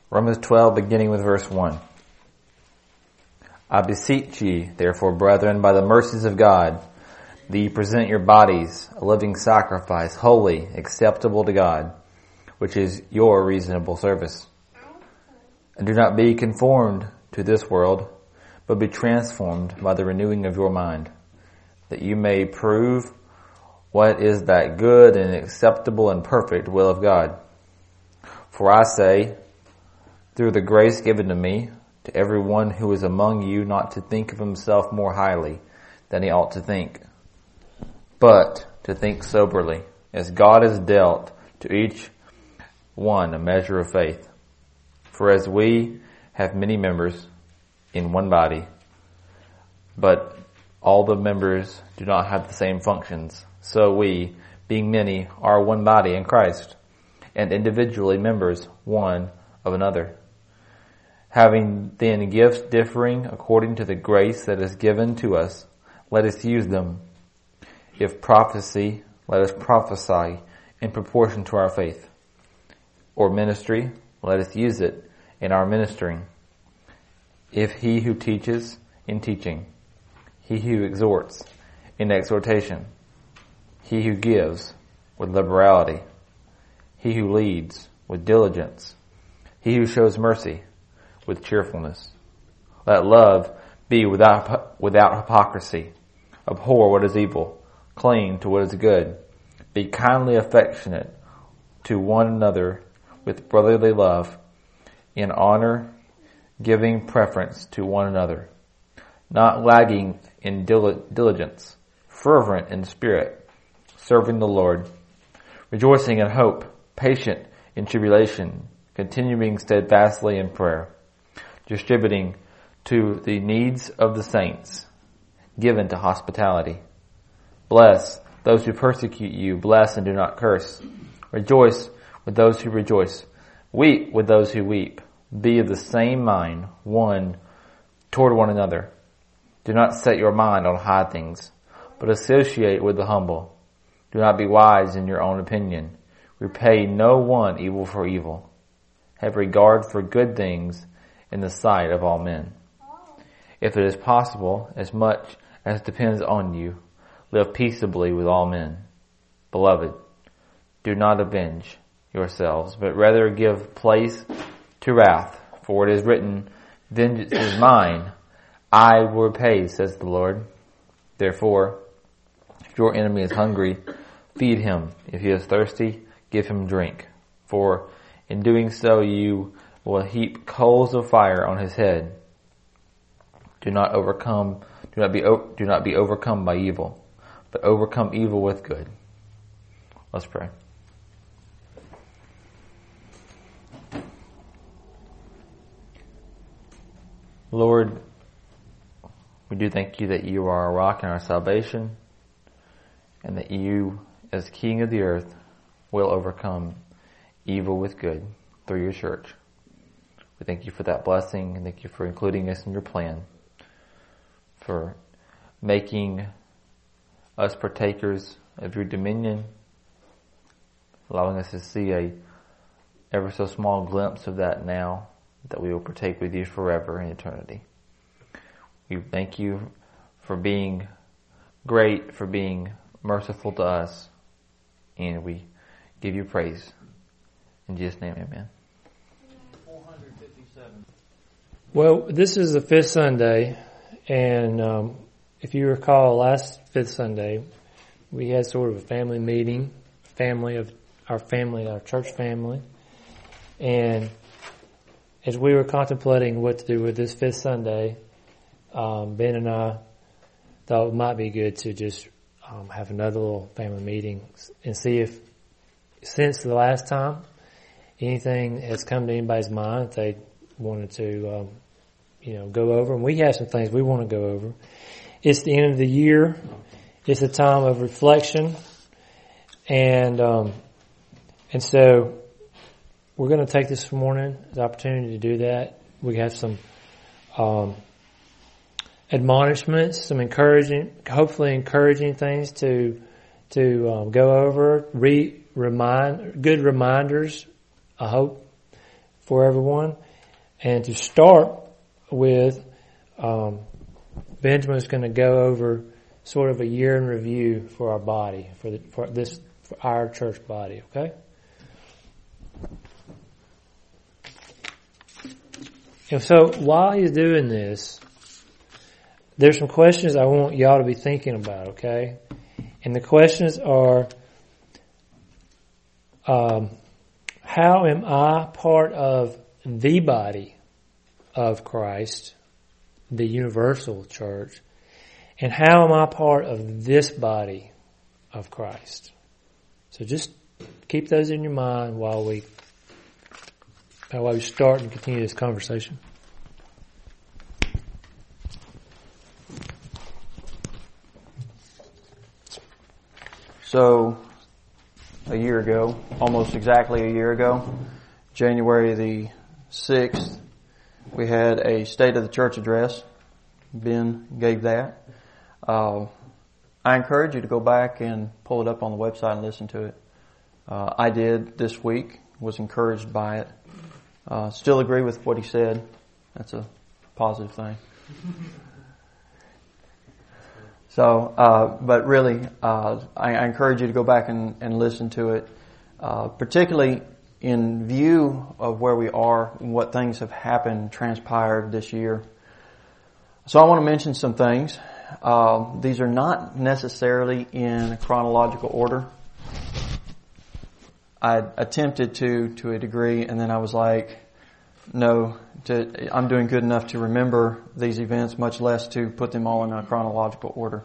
Romans 12, beginning with verse 1. I beseech ye, therefore, brethren, by the mercies of God, that ye present your bodies a living sacrifice, holy, acceptable to God, which is your reasonable service. And do not be conformed to this world, but be transformed by the renewing of your mind, that you may prove what is that good and acceptable and perfect will of God. For I say, through the grace given to me, to every one who is among you, not to think of himself more highly than he ought to think, but to think soberly, as God has dealt to each one a measure of faith. For as we have many members in one body, but all the members do not have the same functions, so we, being many, are one body in Christ, and individually members one of another. Having then gifts differing according to the grace that is given to us, let us use them. If prophecy, let us prophesy in proportion to our faith. Or ministry, let us use it in our ministering. If he who teaches, in teaching. He who exhorts, in exhortation. He who gives, with liberality. He who leads, with diligence. He who shows mercy, with cheerfulness. Let love be without hypocrisy. Abhor what is evil. Cling to what is good. Be kindly affectionate to one another with brotherly love, in honor, giving preference to one another, not lagging in diligence, fervent in spirit, serving the Lord, rejoicing in hope, patient in tribulation, continuing steadfastly in prayer, distributing to the needs of the saints, given to hospitality. Bless those who persecute you, bless and do not curse. Rejoice with those who rejoice. Weep with those who weep. Be of the same mind, one toward one another. Do not set your mind on high things, but associate with the humble. Do not be wise in your own opinion. Repay no one evil for evil. Have regard for good things in the sight of all men. If it is possible, as much as depends on you, live peaceably with all men. Beloved, do not avenge yourselves, but rather give place to wrath, for it is written, vengeance is mine, I will repay, says the Lord. Therefore, if your enemy is hungry, feed him. If he is thirsty, give him drink. For in doing so you will heap coals of fire on his head. Do not be overcome by evil, but overcome evil with good. Let's pray. Lord, we do thank you that you are our rock and our salvation, and that you, as King of the earth, will overcome evil with good through your church. We thank you for that blessing, and thank you for including us in your plan, for making us partakers of your dominion, allowing us to see a ever so small glimpse of that now, that we will partake with you forever in eternity. We thank you for being great, for being merciful to us, and we give you praise. In Jesus' name, amen. 457. Well, this is the fifth Sunday, and if you recall, last fifth Sunday, we had sort of a family meeting, our church family, and as we were contemplating what to do with this fifth Sunday, Ben and I thought it might be good to just have another little family meeting and see if, since the last time, anything has come to anybody's mind that they wanted to, go over. And we have some things we want to go over. It's the end of the year. It's a time of reflection, and so we're going to take this morning as an opportunity to do that. We have some admonishments, some hopefully encouraging things to go over, good reminders, I hope, for everyone. And to start with, Benjamin's going to go over sort of a year in review for our body, for our church body. Okay. And so while he's doing this, there's some questions I want y'all to be thinking about. Okay. And the questions are, how am I part of the body of Christ, the universal church? And how am I part of this body of Christ? So just keep those in your mind while we start and continue this conversation. So, a year ago, almost exactly a year ago, January the 6th, we had a State of the Church address. Ben gave that. I encourage you to go back and pull it up on the website and listen to it. I did this week, was encouraged by it. Still agree with what he said. That's a positive thing. So, but really, I encourage you to go back and listen to it, particularly in view of where we are and what things have happened, transpired this year. So I want to mention some things. These are not necessarily in chronological order. I attempted to a degree, and then I was like, no, I'm doing good enough to remember these events, much less to put them all in a chronological order.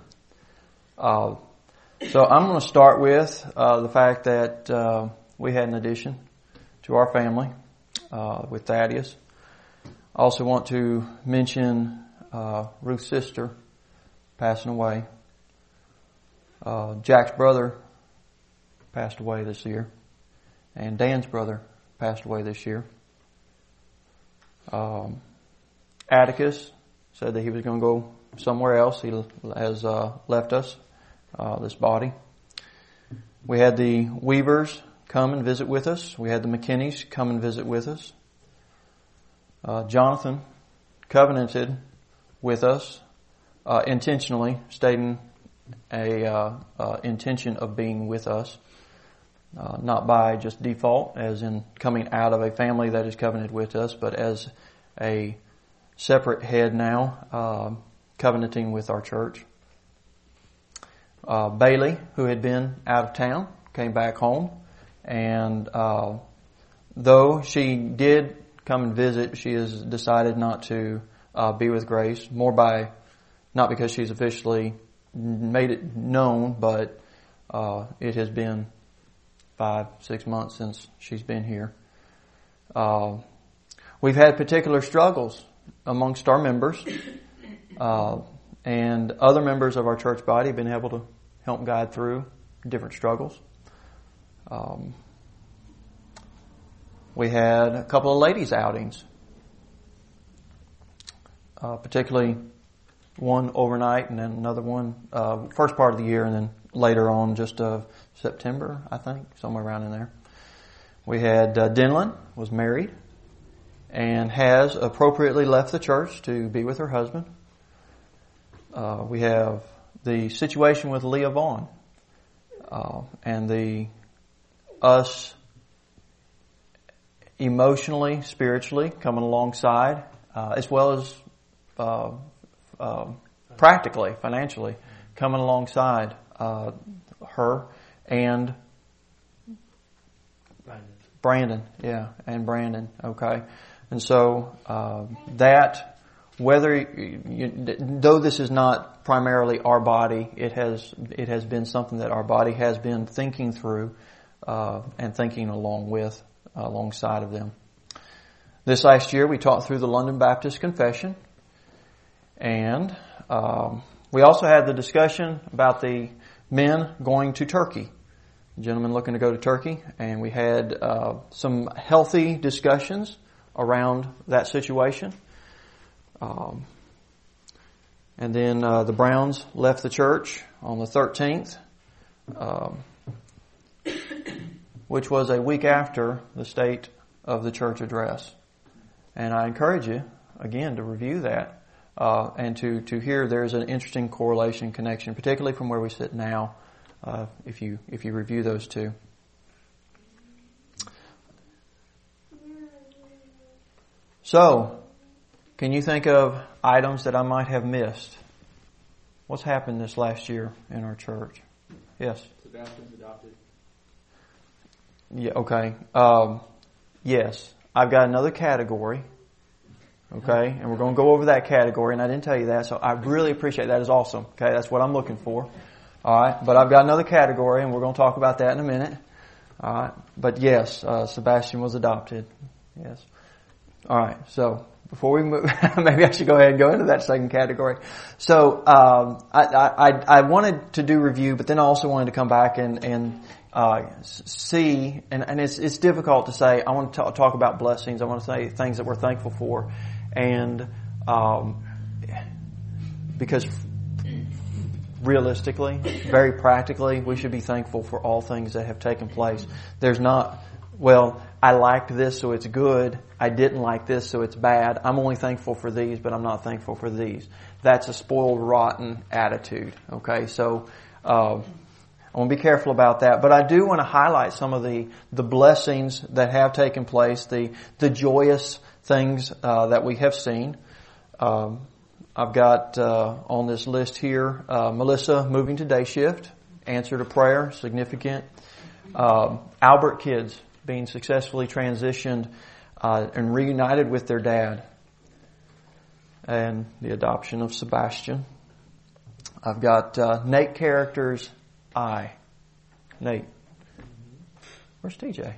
So I'm going to start with the fact that we had an addition to our family with Thaddeus. I also want to mention Ruth's sister passing away. Jack's brother passed away this year, and Dan's brother passed away this year. Atticus said that he was going to go somewhere else. He has left us, this body. We had the Weavers come and visit with us. We had the McKinneys come and visit with us. Jonathan covenanted with us intentionally, stating a intention of being with us, not by just default, as in coming out of a family that is covenanted with us, but as a separate head now, covenanting with our church. Bailey, who had been out of town, came back home, and though she did come and visit, she has decided not to be with Grace, not because she's officially made it known, but it has been 5-6 months since she's been here. We've had particular struggles amongst our members, and other members of our church body have been able to help guide through different struggles. We had a couple of ladies' outings, particularly one overnight and then another one first part of the year, and then later on just September, I think, somewhere around in there. We had Denlyn was married and has appropriately left the church to be with her husband. We have the situation with Leah Vaughn and us emotionally, spiritually coming alongside, as well as practically, financially, coming alongside her and Brandon. Yeah, and Brandon. Okay. And so that, though this is not primarily our body, it has been something that our body has been thinking through and thinking alongside of them. This last year, we taught through the London Baptist Confession, and we also had the discussion about the men going to Turkey. Gentlemen looking to go to Turkey, and we had some healthy discussions around that situation. And then the Browns left the church on the 13th, which was a week after the State of the church address. And I encourage you, again, to review that and to hear there's an interesting correlation, connection, particularly from where we sit now, if you review those two. So, can you think of items that I might have missed? What's happened this last year in our church? Yes? Sebastian's adopted. Yeah, okay. Yes. I've got another category. Okay? And we're going to go over that category, and I didn't tell you that, so I really appreciate that. Is awesome. Okay? That's what I'm looking for. Alright? But I've got another category, and we're going to talk about that in a minute. Alright? But yes, Sebastian was adopted. Yes. Alright, so before we move, maybe I should go ahead and go into that second category. So, I wanted to do review, but then I also wanted to come back and see, and it's difficult to say, I want to talk about blessings, I want to say things that we're thankful for, and, because realistically, very practically, we should be thankful for all things that have taken place. There's not, well, I liked this so it's good, I didn't like this so it's bad, I'm only thankful for these but I'm not thankful for these. That's a spoiled, rotten attitude. Okay, so I want to be careful about that, but I do want to highlight some of the blessings that have taken place, the joyous things that we have seen. I've got on this list here, Melissa moving to day shift, answer to prayer, significant. Albert kids being successfully transitioned and reunited with their dad, and the adoption of Sebastian. I've got Nate characters. Nate. Where's TJ?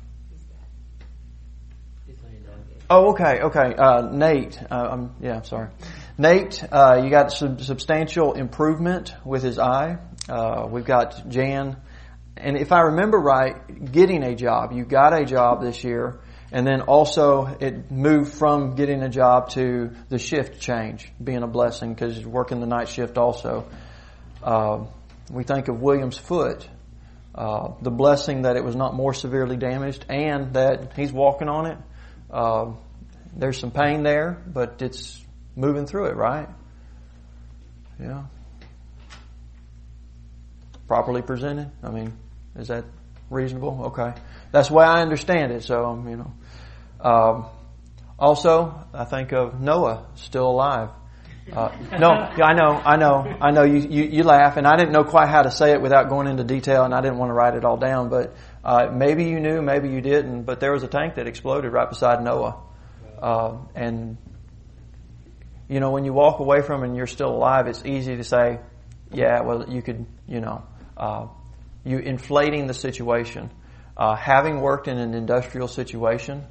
Oh, okay. Nate. I'm sorry. Nate, you got substantial improvement with his eye. We've got Jan. And if I remember right, getting a job. You got a job this year. And then also it moved from getting a job to the shift change, being a blessing because you're working the night shift also. We think of William's foot, the blessing that it was not more severely damaged and that he's walking on it. There's some pain there, but it's moving through it, right? Yeah. Properly presented? I mean, is that reasonable? Okay. That's the way I understand it, so, also, I think of Noah still alive. No, I know. You laugh, and I didn't know quite how to say it without going into detail, and I didn't want to write it all down, but maybe you knew, maybe you didn't, but there was a tank that exploded right beside Noah. And, when you walk away from it and you're still alive, it's easy to say, yeah, well, you could, you inflating the situation. Having worked in an industrial situation,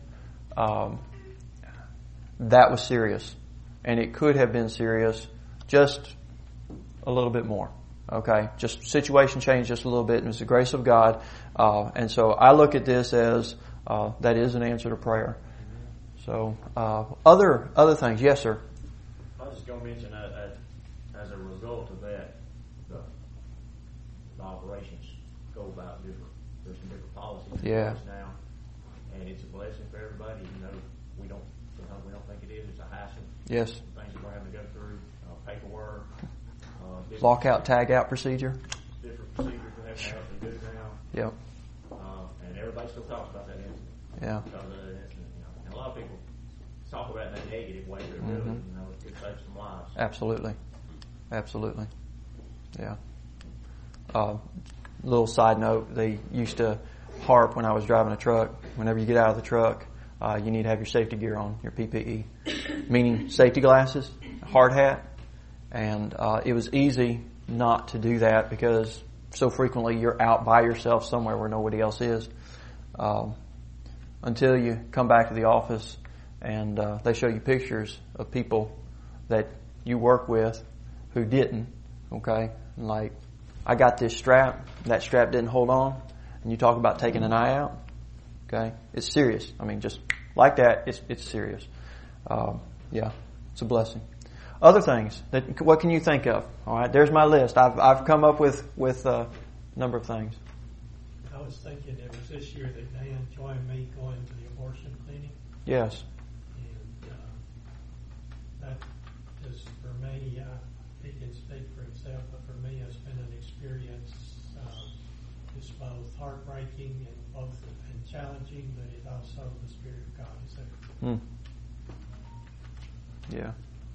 that was serious. And it could have been serious just a little bit more. Okay? Just situation changed just a little bit, and it was the grace of God. And so I look at this as that is an answer to prayer. So other things. Yes, sir. I was just going to mention as a result of that, the operations go about different. There's some different policies in place now, and it's a blessing for everybody. Sometimes we don't think it is. It's a hassle. Yes. Things that we're having to go through, paperwork, lockout, tag out procedure. Different procedures we have to help them do now. Yep. And everybody still talks about that incident. Yeah. Because of that incident, and a lot of people talk about it in a negative way, but really, it could save some lives. Absolutely. Yeah. Little side note, they used to harp when I was driving a truck, whenever you get out of the truck, you need to have your safety gear on, your PPE, meaning safety glasses, hard hat, and it was easy not to do that because so frequently you're out by yourself somewhere where nobody else is, until you come back to the office and they show you pictures of people that you work with who didn't, okay, like, I got this strap, that strap didn't hold on, and you talk about taking an eye out, okay? It's serious. I mean, just like that, it's serious. Yeah, it's a blessing. Other things, what can you think of? All right, there's my list. I've come up with a number of things. I was thinking it was this year that Dan joined me going to the abortion clinic. Yes. And that is, for me, he can speak for himself, but for me, it's been an experience. It's both heartbreaking and challenging, but it also the Spirit of God is there. Yeah.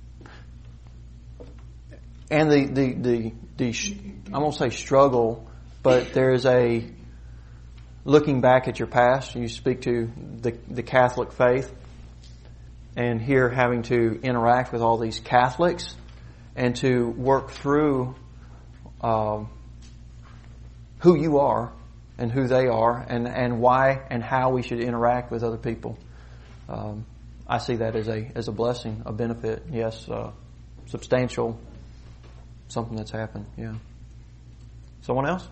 And the I won't say struggle, but there is a looking back at your past. You speak to the Catholic faith, and here having to interact with all these Catholics and to work through who you are and who they are and why and how we should interact with other people. I see that as a blessing, a benefit. Yes, substantial, something that's happened. Yeah. Someone else?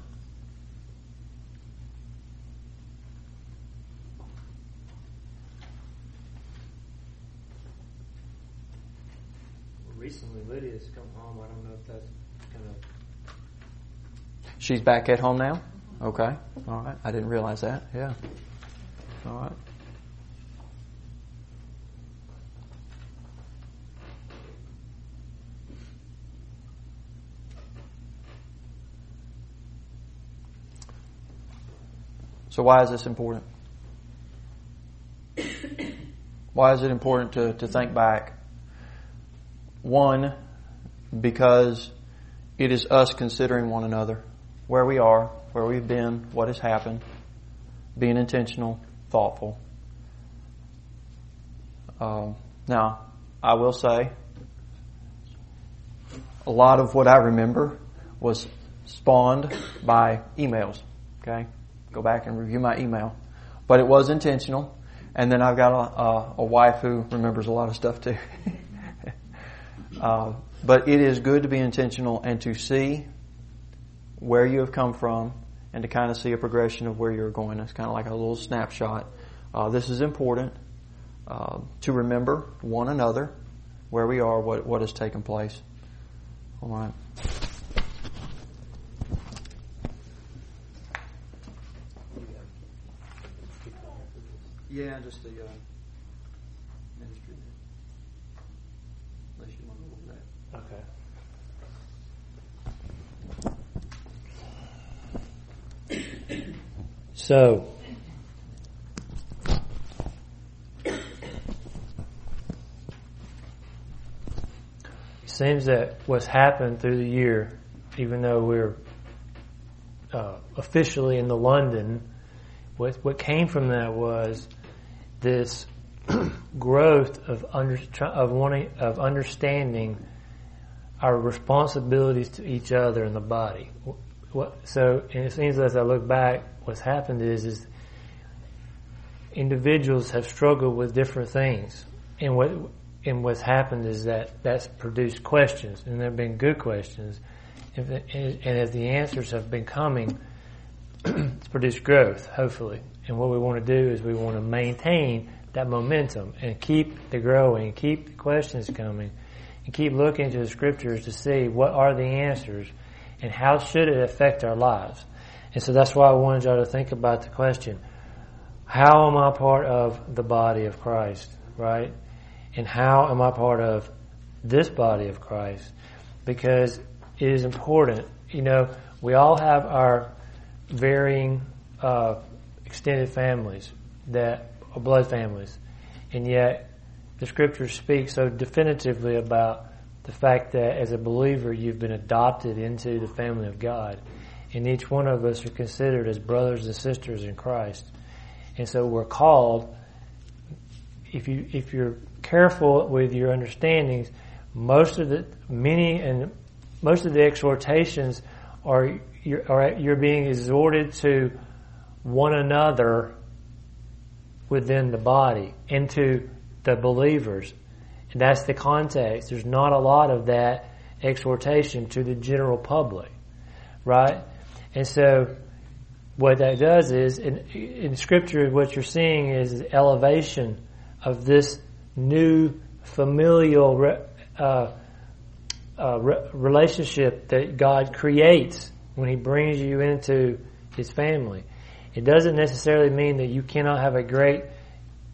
Recently, Lydia's come home. I don't know if that's kind of... She's back at home now? Okay. All right. I didn't realize that. Yeah. All right. So why is this important? Why is it important to think back? One, because it is us considering one another, where we are, where we've been, what has happened, being intentional, thoughtful. Now, I will say, a lot of what I remember was spawned by emails. Okay? Go back and review my email. But it was intentional. And then I've got a wife who remembers a lot of stuff too. But it is good to be intentional and to see where you have come from and to kind of see a progression of where you're going. It's kind of like a little snapshot. This is important to remember one another, where we are, what has taken place. All right. Yeah, just the ministry. Unless you want to go over that. Okay. So, it seems that what's happened through the year, even though we're officially in the London, what came from that was this growth of understanding our responsibilities to each other in the body. So, and it seems as I look back, what's happened is individuals have struggled with different things, and what's happened is that's produced questions, and they've been good questions, and as the answers have been coming, it's produced growth, hopefully. And what we want to do is we want to maintain that momentum and keep the growing, keep the questions coming, and keep looking to the Scriptures to see what are the answers and how should it affect our lives. And so that's why I wanted y'all to think about the question, how am I part of the body of Christ, right? And how am I part of this body of Christ? Because it is important. You know, we all have our varying extended families that are blood families, and yet the Scriptures speak so definitively about the fact that as a believer you've been adopted into the family of God, and each one of us are considered as brothers and sisters in Christ. And so we're called, if you're careful with your understandings, most of the exhortations are you're being exhorted to one another within the body, into the believers. And that's the context. There's not a lot of that exhortation to the general public, right? And so what that does is, in Scripture, what you're seeing is elevation of this new familial relationship that God creates when He brings you into His family. It doesn't necessarily mean that you cannot have a great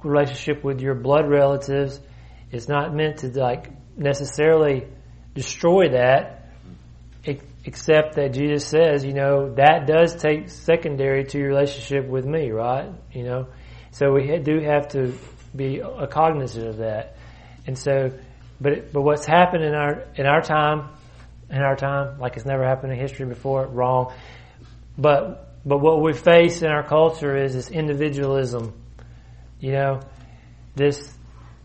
relationship with your blood relatives is not meant to like necessarily destroy that, except that Jesus says, that does take secondary to your relationship with me, right? So we do have to be cognizant of that. And so, but what's happened in our time, like it's never happened in history before, wrong. But what we face in our culture is this individualism. This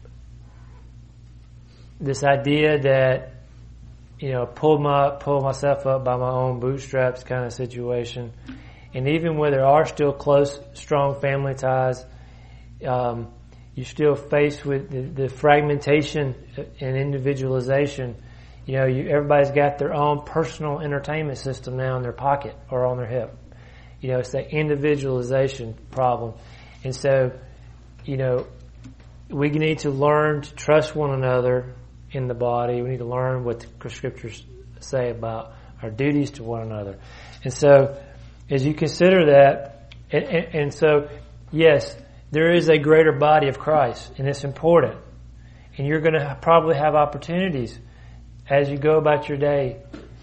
idea that, pull myself up by my own bootstraps kind of situation. And even where there are still close, strong family ties, you're still faced with the fragmentation and individualization. Everybody's got their own personal entertainment system now in their pocket or on their hip. It's that individualization problem. And so, we need to learn to trust one another in the body. We need to learn what the scriptures say about our duties to one another. And so, as you consider that, and so, yes, there is a greater body of Christ, and it's important. And you're going to probably have opportunities as you go about your day.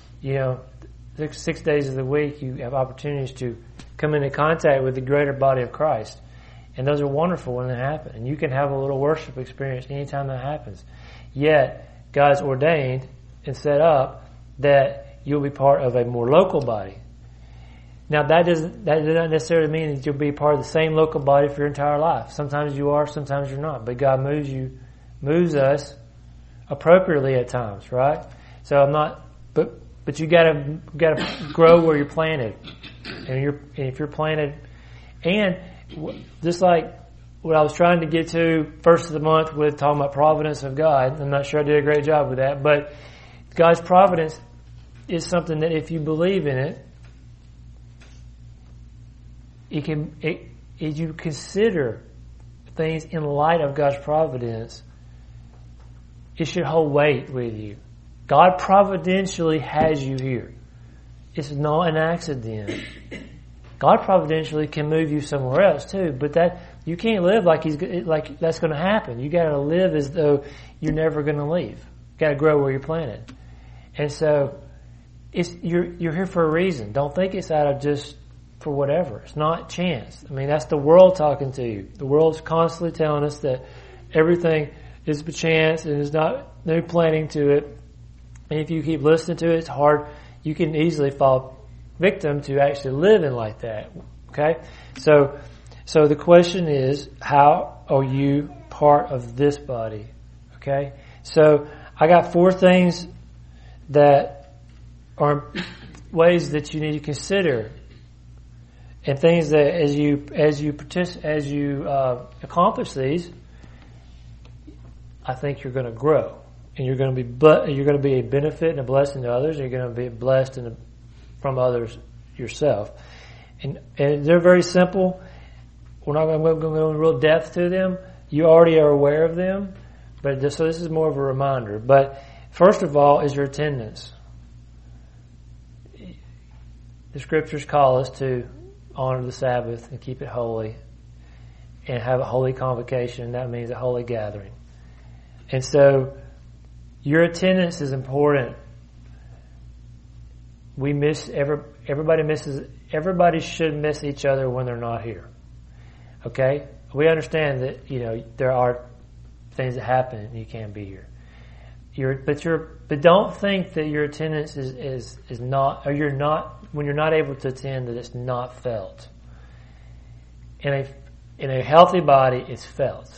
6 days of the week, you have opportunities to come into contact with the greater body of Christ. And those are wonderful when they happen. And you can have a little worship experience anytime that happens. Yet, God's ordained and set up that you'll be part of a more local body. Now, that does not necessarily mean that you'll be part of the same local body for your entire life. Sometimes you are, sometimes you're not. But God moves us appropriately at times, right? So I'm not, but you gotta grow where you're planted. And if you're planted, and just like what I was trying to get to first of the month with talking about providence of God, I'm not sure I did a great job with that, but God's providence is something that if you believe in it, as you consider things in light of God's providence, it should hold weight with you. God providentially has you here. It's not an accident. God providentially can move you somewhere else too, but that you can't live like that's going to happen. You got to live as though you're never going to leave. You got to grow where you're planted, and so you're here for a reason. Don't think it's out of just for whatever. It's not chance. I mean, that's the world talking to you. The world's constantly telling us that everything is by chance and there's no planning to it. And if you keep listening to it, it's hard. You can easily fall victim to actually living like that. Okay? So the question is, how are you part of this body? Okay? So I got 4 things that are ways that you need to consider, and things that as you accomplish these, I think you're going to grow, and you're going to be a benefit and a blessing to others. And you're going to be blessed from others yourself, and they're very simple. We're not going to go in real depth to them. You already are aware of them, so this is more of a reminder. But first of all is your attendance. The scriptures call us to honor the Sabbath and keep it holy, and have a holy convocation. That means a holy gathering. And so your attendance is important. Everybody should miss each other when they're not here. Okay? We understand that, there are things that happen and you can't be here. But don't think that your attendance is not, or you're not, when you're not able to attend, that it's not felt. In a healthy body, it's felt.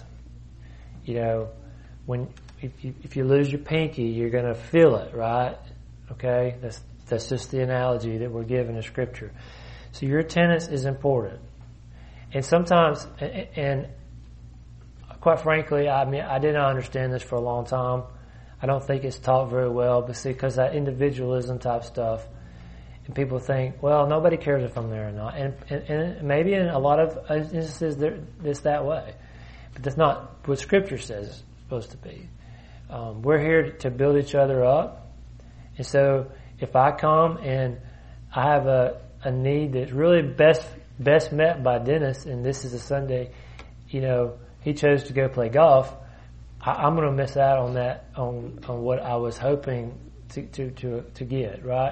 If you lose your pinky, you're going to feel it, right? Okay? That's just the analogy that we're given in Scripture. So your attendance is important. And sometimes, and quite frankly, I did not understand this for a long time. I don't think it's taught very well, but because that individualism type stuff, and people think, well, nobody cares if I'm there or not. And maybe in a lot of instances, it's that way. But that's not what Scripture says it's supposed to be. We're here to build each other up. And so if I come and I have a need that's really best met by Dennis, and this is a Sunday, he chose to go play golf, I'm going to miss out on that, on what I was hoping to get, right?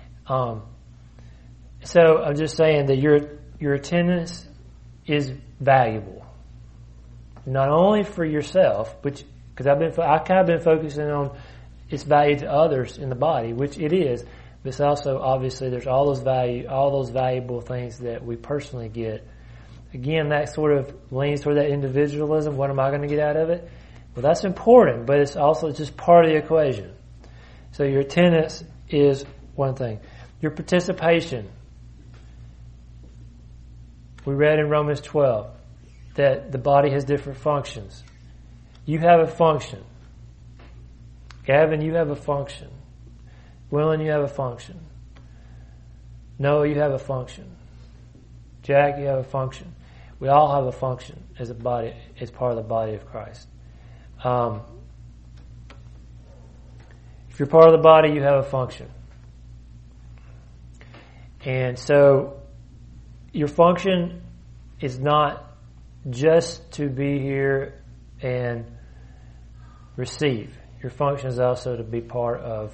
So I'm just saying that your attendance is valuable, not only for yourself, because I've kind of been focusing on its value to others in the body, which it is. But it's also obviously there's all those valuable things that we personally get. Again, that sort of leans toward that individualism. What am I going to get out of it? Well, that's important, but it's also just part of the equation. So your attendance is one thing. Your participation. We read in Romans 12 that the body has different functions. You have a function. Gavin, you have a function. Willen, you have a function. Noah, you have a function. Jack, you have a function. We all have a function as a body, as part of the body of Christ. If you're part of the body, you have a function. And so your function is not just to be here and receive. Your function is also to be part of,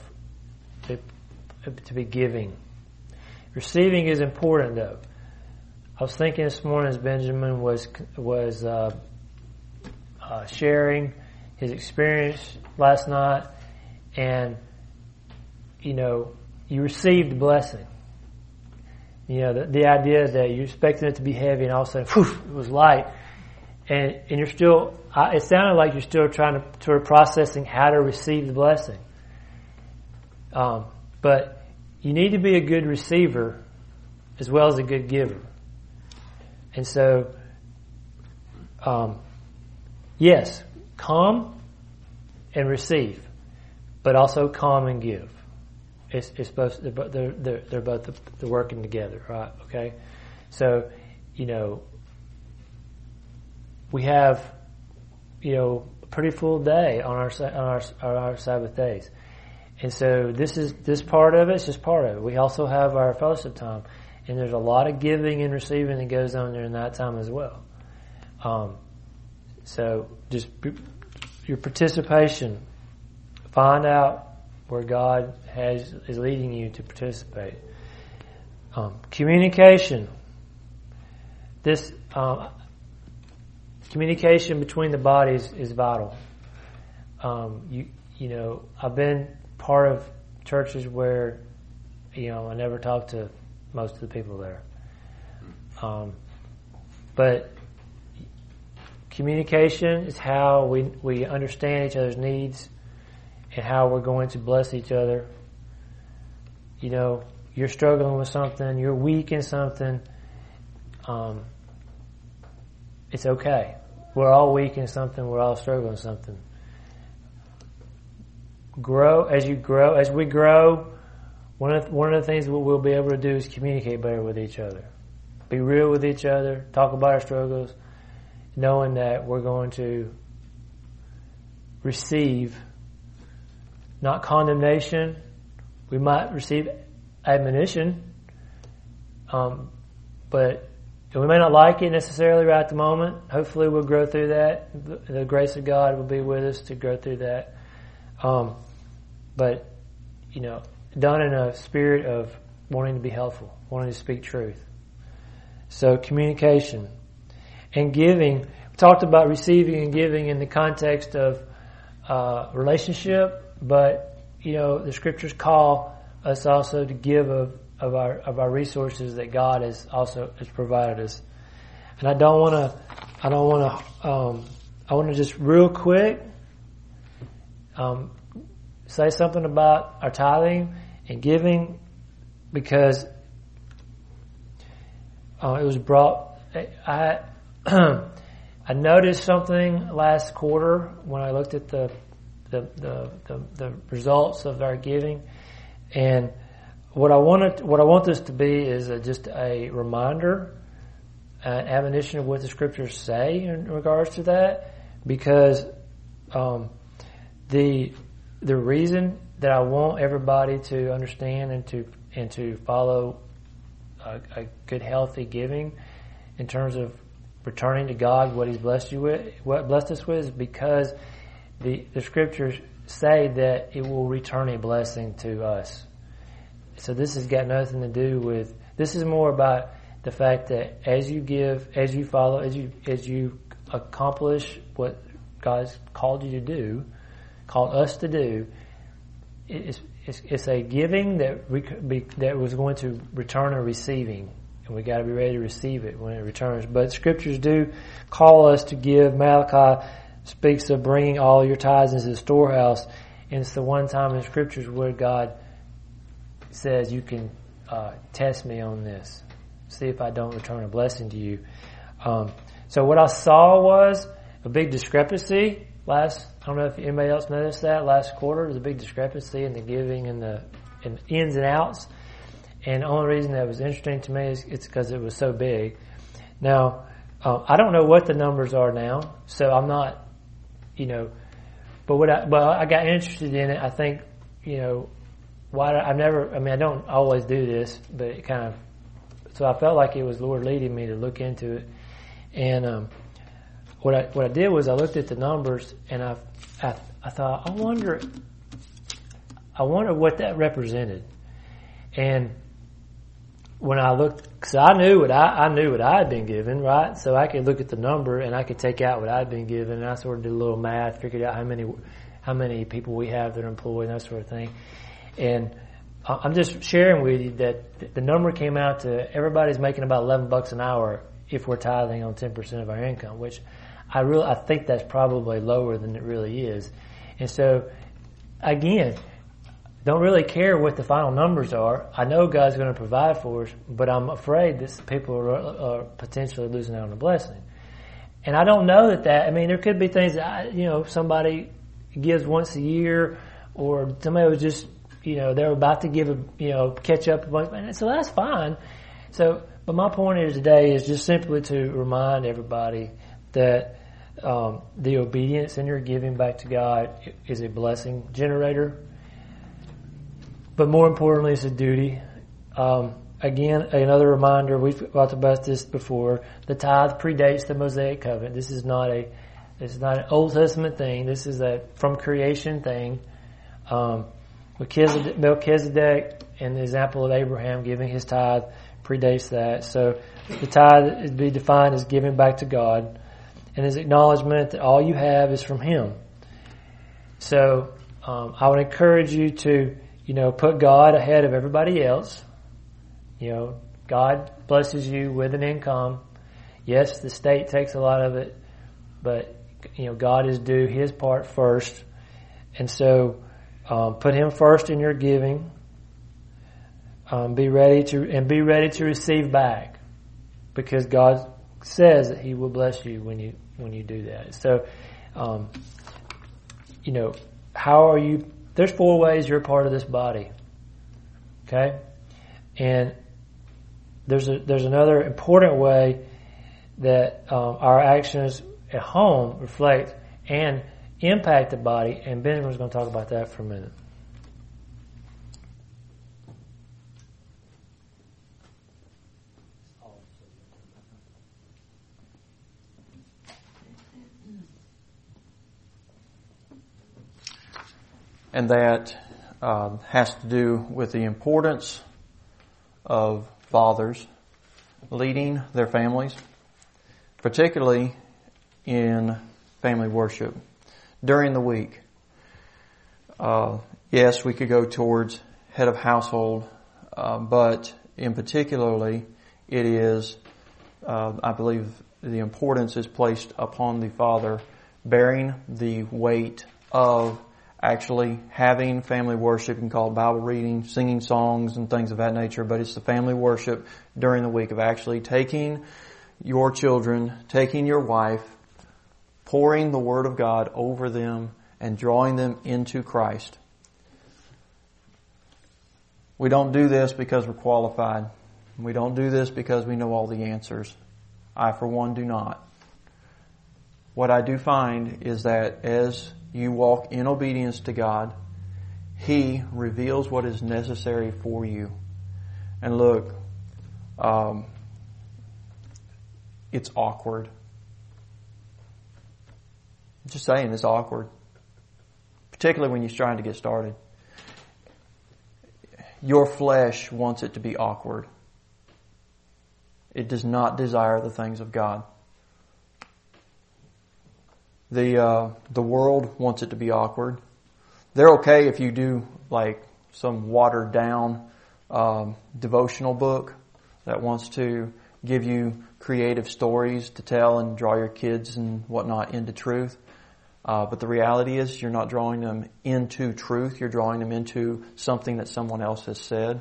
to be giving. Receiving is important, though. I was thinking this morning as Benjamin was sharing his experience last night, and you received the blessing. The idea that you're expecting it to be heavy, and all of a sudden, whew, it was light, and you're still. It sounded like you're still trying to processing how to receive the blessing. But you need to be a good receiver as well as a good giver. And so, yes, come and receive, but also come and give. It's supposed to, they're both they're working together, right? Okay, so we have a pretty full day on our Sabbath days, and so this part of it is just part of it. We also have our fellowship time. And there's a lot of giving and receiving that goes on during that time as well. So just your participation, find out where God is leading you to participate. Communication. This communication between the bodies is vital. I've been part of churches where I never talked to most of the people there. But communication is how we understand each other's needs and how we're going to bless each other. You're struggling with something, you're weak in something. It's okay. We're all weak in something, we're all struggling with something. As we grow, one of the things we'll be able to do is communicate better with each other. Be real with each other, talk about our struggles, knowing that we're going to receive not condemnation. We might receive admonition, but we may not like it necessarily right at the moment. Hopefully we'll grow through that. The grace of God will be with us to grow through that. But done in a spirit of wanting to be helpful, wanting to speak truth. So communication and giving. We talked about receiving and giving in the context of relationship, but the scriptures call us also to give of our resources that God has provided us. And I want to just real quick say something about our tithing and giving, because it was brought. I noticed something last quarter when I looked at the results of our giving, and what I want this to be is just a reminder, an admonition of what the scriptures say in regards to that, because the reason that I want everybody to understand and to follow a good, healthy giving in terms of returning to God what He's blessed you with, what blessed us with, is because the scriptures say that it will return a blessing to us. So this has got nothing to do with, this is more about the fact that as you give, as you follow, as you accomplish what God's called you to do, called us to do, it's a giving that was going to return a receiving, and we got to be ready to receive it when it returns. But scriptures do call us to give. Malachi speaks of bringing all your tithes into the storehouse, and it's the one time in scriptures where God says you can test me on this, see if I don't return a blessing to you. So what I saw was a big discrepancy I don't know if anybody else noticed that last quarter. There's a big discrepancy in the giving and the ins and outs. And the only reason that was interesting to me is it's because it was so big. Now, I don't know what the numbers are now, so I'm not, but I got interested in it. I think, I don't always do this, but it kind of, so I felt like it was Lord leading me to look into it. And, what I did was I looked at the numbers and I thought, I wonder what that represented. And when I looked, because I knew what I had been given, right? So I could look at the number and I could take out what I'd been given, and I sort of did a little math, figured out how many people we have that are employed and that sort of thing. And I'm just sharing with you that the number came out to everybody's making about $11 an hour if we're tithing on 10% of our income, which I think that's probably lower than it really is. And so, again, don't really care what the final numbers are. I know God's going to provide for us, but I'm afraid that people are potentially losing out on a blessing. And I don't know that there could be things that, somebody gives once a year, or somebody was just, they're about to give catch up a bunch, and so that's fine. So, but my point here today is just simply to remind everybody that the obedience in your giving back to God is a blessing generator. But more importantly, it's a duty. Again, another reminder, we've talked about this before, the tithe predates the Mosaic covenant. This is not an Old Testament thing. This is a from creation thing. Melchizedek and the example of Abraham giving his tithe predates that. So the tithe is be defined as giving back to God, and his acknowledgement that all you have is from Him. So I would encourage you to put God ahead of everybody else. God blesses you with an income. Yes, the state takes a lot of it, but God is due His part first, and so put Him first in your giving. Be ready to receive back, because God says that He will bless you when you do that. So, how are you? There's 4 ways you're a part of this body. Okay, and there's another important way that our actions at home reflect and impact the body, and Benjamin's going to talk about that for a minute. And that has to do with the importance of fathers leading their families, particularly in family worship during the week. Yes, we could go towards head of household, but in particularly it is, I believe, the importance is placed upon the father bearing the weight of actually having family worship. You can call it Bible reading, singing songs and things of that nature, but it's the family worship during the week of actually taking your children, taking your wife, pouring the Word of God over them and drawing them into Christ. We don't do this because we're qualified. We don't do this because we know all the answers. I, for one, do not. What I do find is that as you walk in obedience to God, He reveals what is necessary for you. And look, it's awkward. Just saying, it's awkward. Particularly when you're trying to get started. Your flesh wants it to be awkward. It does not desire the things of God. The world wants it to be awkward. They're okay if you do like some watered down devotional book that wants to give you creative stories to tell and draw your kids and whatnot into truth. But the reality is you're not drawing them into truth. You're drawing them into something that someone else has said.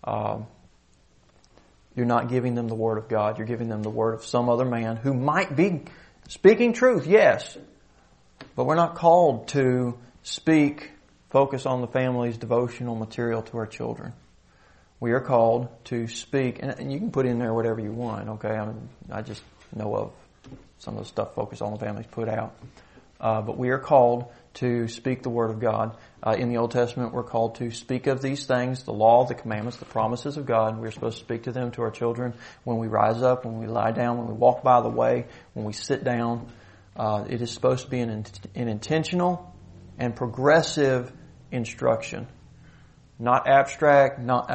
You're not giving them the Word of God. You're giving them the Word of some other man who might be speaking truth, yes. But we're not called to focus on the family's devotional material to our children. We are called to speak, and you can put in there whatever you want, okay? I just know of some of the stuff Focus on the Family's put out. But we are called to speak the Word of God. In the Old Testament, we're called to speak of these things, the law, the commandments, the promises of God. We're supposed to speak to them to our children when we rise up, when we lie down, when we walk by the way, when we sit down. It is supposed to be an intentional and progressive instruction. Not abstract, not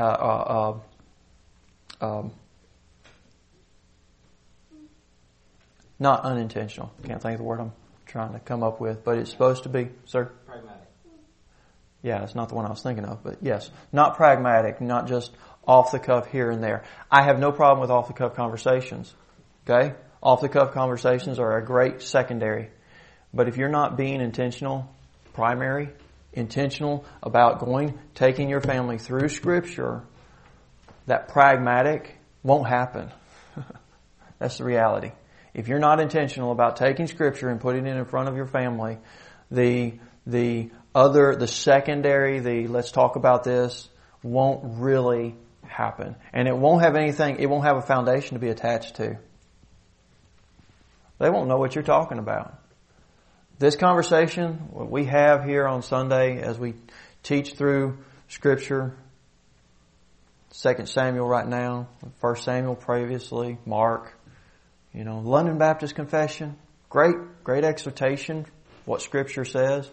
unintentional. Can't think of the word I'm trying to come up with, but it's supposed to be, sir? Pragmatic. Yeah, it's not the one I was thinking of, but yes. Not pragmatic, not just off the cuff here and there. I have no problem with off the cuff conversations. Okay? Off the cuff conversations are a great secondary. But if you're not being intentional, primary, intentional about taking your family through Scripture, that pragmatic won't happen. That's the reality. If you're not intentional about taking Scripture and putting it in front of your family, the secondary, let's talk about this, won't really happen. And it won't have a foundation to be attached to. They won't know what you're talking about. This conversation, what we have here on Sunday as we teach through Scripture, 2 Samuel right now, 1 Samuel previously, Mark, London Baptist Confession, great exhortation, what Scripture says.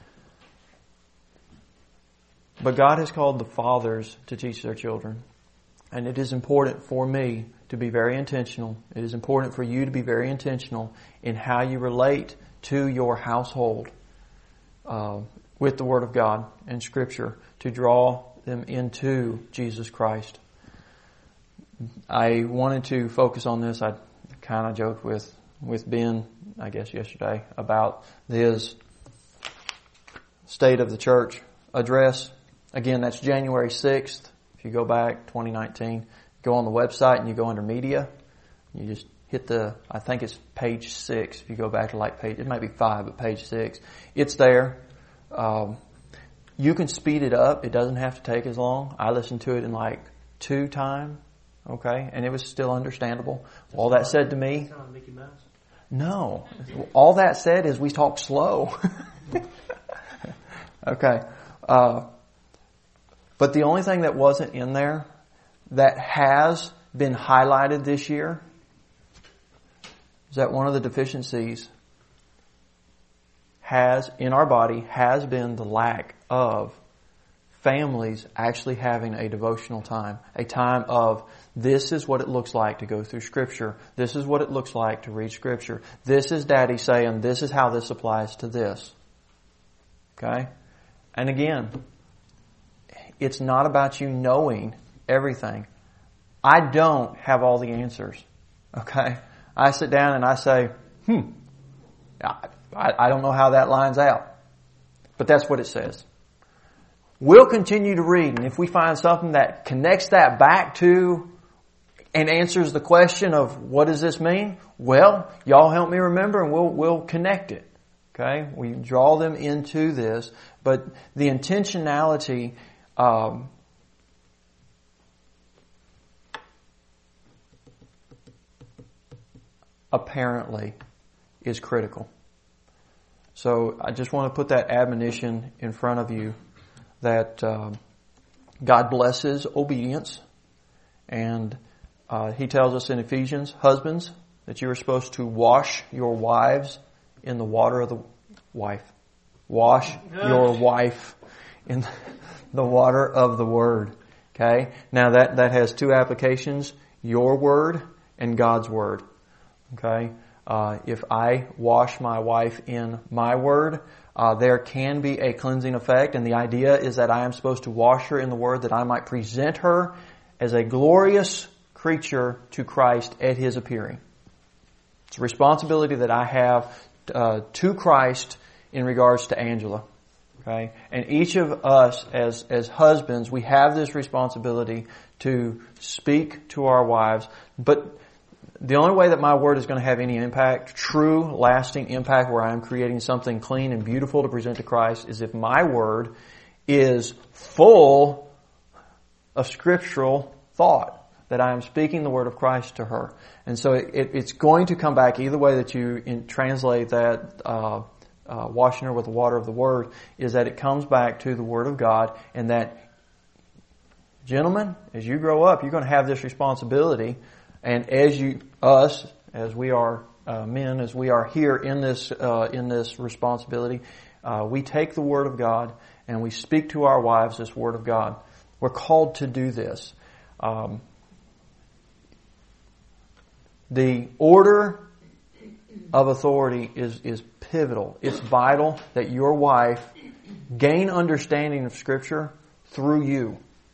But God has called the fathers to teach their children. And it is important for me to be very intentional. It is important for you to be very intentional in how you relate to your household with the Word of God and Scripture to draw them into Jesus Christ. I wanted to focus on this. I kind of joked with Ben, I guess yesterday, about his State of the Church address. Again, that's January 6th. If you go back, 2019, go on the website and you go under media. You just hit I think it's page 6. If you go back to it might be 5, but page 6. It's there. You can speed it up. It doesn't have to take as long. I listened to it in 2 times. Okay. And it was still understandable. All that said to me. Mickey Mouse? No. All that said is we talk slow. Okay. But the only thing that wasn't in there that has been highlighted this year is that one of the deficiencies in our body has been the lack of families actually having a devotional time. A time of, this is what it looks like to go through Scripture. This is what it looks like to read Scripture. This is Daddy saying, this is how this applies to this. Okay? And again, it's not about you knowing everything. I don't have all the answers. Okay? I sit down and I say, I don't know how that lines out. But that's what it says. We'll continue to read, and if we find something that connects that back to and answers the question of what does this mean, well, y'all help me remember and we'll connect it. Okay? We draw them into this, but the intentionality apparently is critical. So I just want to put that admonition in front of you that God blesses obedience, and He tells us in Ephesians, husbands, that you are supposed to wash your wives in the water of wife. Wash your wife in the water of the Word. Okay? Now that has two applications. Your Word and God's Word. Okay? If I wash my wife in my Word, there can be a cleansing effect, and the idea is that I am supposed to wash her in the Word that I might present her as a glorious creature to Christ at His appearing. It's a responsibility that I have to Christ in regards to Angela. Okay? And each of us as husbands, we have this responsibility to speak to our wives, but the only way that my word is going to have any impact, true, lasting impact where I'm creating something clean and beautiful to present to Christ, is if my word is full of scriptural thought, that I am speaking the word of Christ to her. And so it's going to come back either way that you translate that washing her with the water of the word, is that it comes back to the word of God, and that, gentlemen, as you grow up, you're going to have this responsibility. And as we are men, as we are here in this responsibility, we take the Word of God and we speak to our wives this Word of God. We're called to do this. The order of authority is pivotal. It's vital that your wife gain understanding of Scripture through you.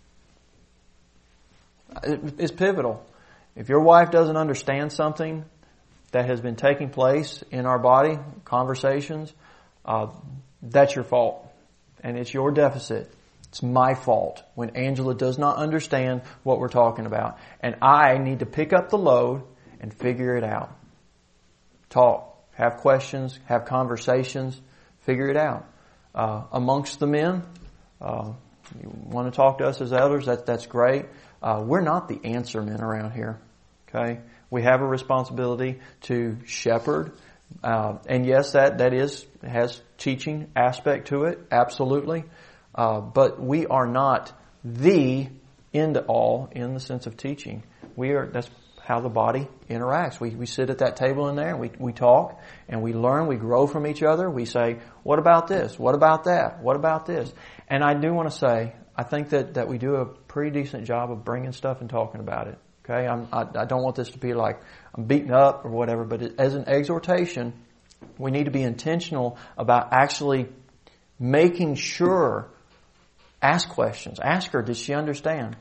It's pivotal. If your wife doesn't understand something that has been taking place in our body, conversations, that's your fault. And it's your deficit. It's my fault when Angela does not understand what we're talking about. And I need to pick up the load and figure it out. Talk, have questions, have conversations, figure it out. Amongst the men, you want to talk to us as elders, that's great. We're not the answer men around here. Okay? We have a responsibility to shepherd. And yes, that has teaching aspect to it, absolutely. But we are not the end all in the sense of teaching. That's how the body interacts. We sit at that table in there and we talk and we learn, we grow from each other. We say, what about this? What about that? What about this? And I do want to say, I think that we do a pretty decent job of bringing stuff and talking about it. Okay, I don't want this to be like I'm beating up or whatever, but as an exhortation, we need to be intentional about actually making sure, ask questions. Ask her, did she understand?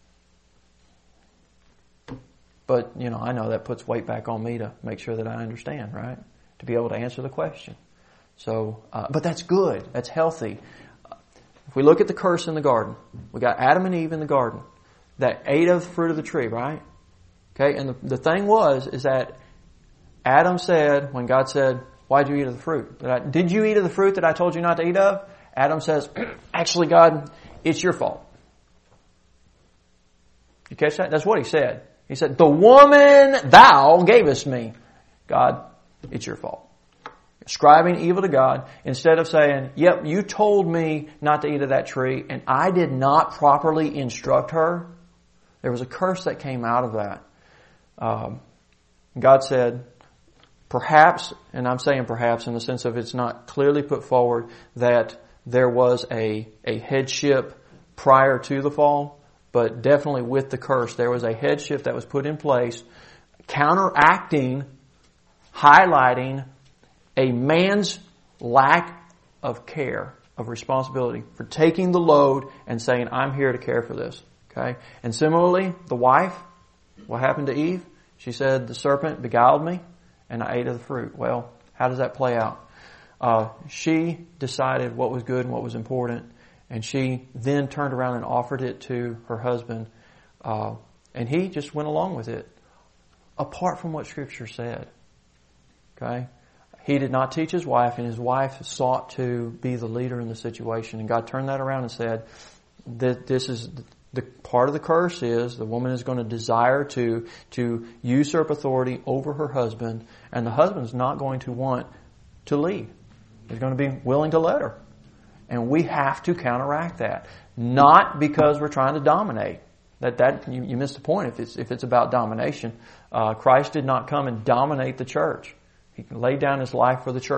But, I know that puts weight back on me to make sure that I understand, right? To be able to answer the question. So, but that's good. That's healthy. If we look at the curse in the garden, we got Adam and Eve in the garden that ate of the fruit of the tree, right? Okay, and the thing is that Adam said, when God said, why'd you eat of the fruit? Did you eat of the fruit that I told you not to eat of? Adam says, actually, God, it's your fault. You catch that? That's what he said. He said, the woman thou gavest me. God, it's your fault. Ascribing evil to God instead of saying, yep, you told me not to eat of that tree and I did not properly instruct her. There was a curse that came out of that. God said, perhaps, and I'm saying perhaps in the sense of it's not clearly put forward that there was a headship prior to the fall, but definitely with the curse, there was a headship that was put in place, counteracting, highlighting a man's lack of care, of responsibility for taking the load and saying, I'm here to care for this. Okay? And similarly, the wife, what happened to Eve? She said, the serpent beguiled me and I ate of the fruit. Well, how does that play out? She decided what was good and what was important, and she then turned around and offered it to her husband, and he just went along with it, apart from what Scripture said. Okay? He did not teach his wife, and his wife sought to be the leader in the situation, and God turned that around and said, this is the part of the curse is the woman is going to desire to usurp authority over her husband, and the husband's not going to want to lead. He's going to be willing to let her. And we have to counteract that. Not because we're trying to dominate. You missed the point if it's about domination. Christ did not come and dominate the church. He laid down his life for the church.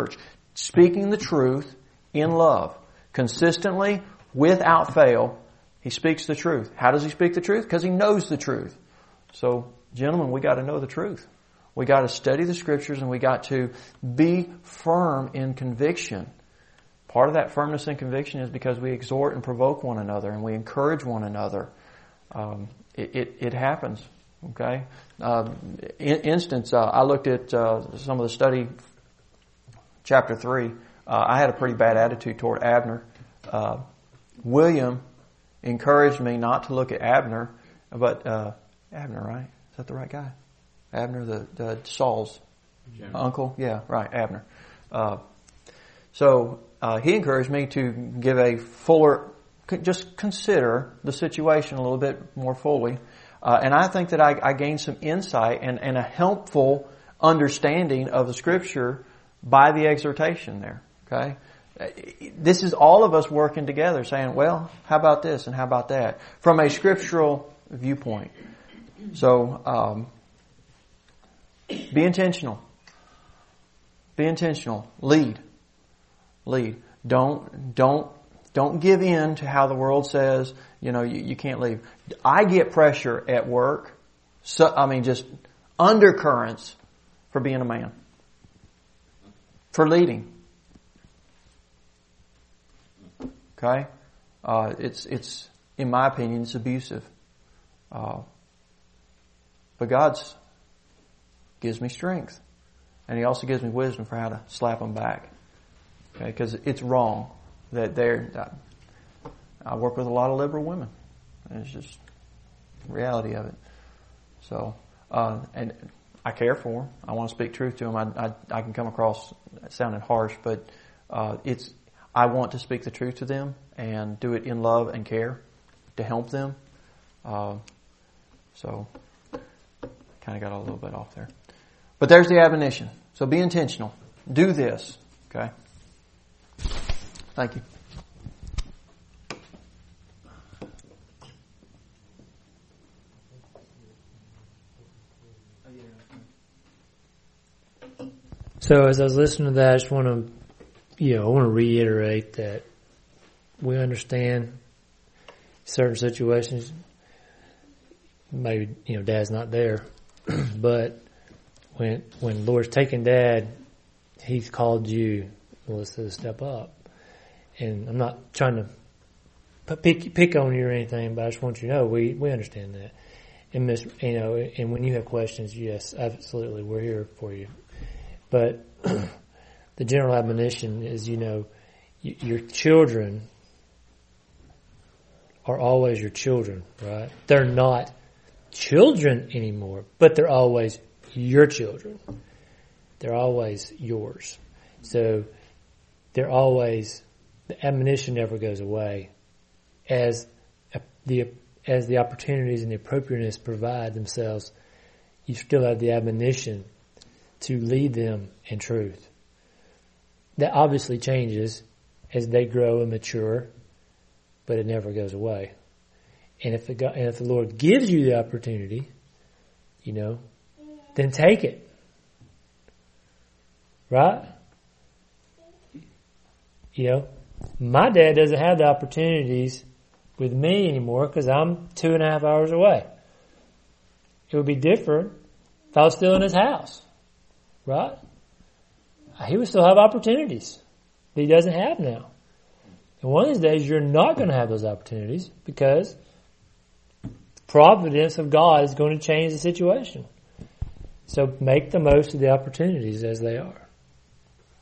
speaking the truth in love. Consistently, without fail, he speaks the truth. How does he speak the truth? Because he knows the truth. So, gentlemen, we got to know the truth. We got to study the Scriptures, and we got to be firm in conviction. Part of that firmness in conviction is because we exhort and provoke one another, and we encourage one another. It happens. Okay. Instance, I looked at some of the study, chapter 3. I had a pretty bad attitude toward Abner. William encouraged me not to look at Abner, but Abner, right? Is that the right guy? Abner, the Saul's uncle? Yeah, right, Abner. So he encouraged me to give a fuller, just consider the situation a little bit more fully. And I think that I gained some insight and a helpful understanding of the Scripture by the exhortation there. Okay? This is all of us working together saying, well, how about this and how about that? From a scriptural viewpoint. So, be intentional. Be intentional. Lead. Don't give in to how the world says, you can't leave. I get pressure at work. Just undercurrents for being a man. For leading. Okay? It's in my opinion, it's abusive. But God gives me strength. And He also gives me wisdom for how to slap them back. Okay? Because it's wrong that I work with a lot of liberal women. And it's just the reality of it. So, and I care for them. I want to speak truth to them. I can come across sounding harsh, but I want to speak the truth to them and do it in love and care to help them. So, kind of got a little bit off there. But there's the admonition. So be intentional. Do this. Okay? Thank you. So as I was listening to that, I just want to, reiterate that we understand certain situations. Maybe, Dad's not there, but when the Lord's taking Dad, He's called you, Melissa, to step up. And I'm not trying to pick on you or anything, but I just want you to know we understand that. And and when you have questions, yes, absolutely, we're here for you. But the general admonition is, your children are always your children, right? They're not children anymore, but they're always your children. They're always yours. So the admonition never goes away as the opportunities and the appropriateness provide themselves. You still have the admonition to lead them in truth. That obviously changes as they grow and mature, but it never goes away. And if the Lord gives you the opportunity, then take it. Right? My dad doesn't have the opportunities with me anymore because I'm 2.5 hours away. It would be different if I was still in his house. Right? He would still have opportunities that he doesn't have now. And one of these days you're not going to have those opportunities because the providence of God is going to change the situation. So make the most of the opportunities as they are.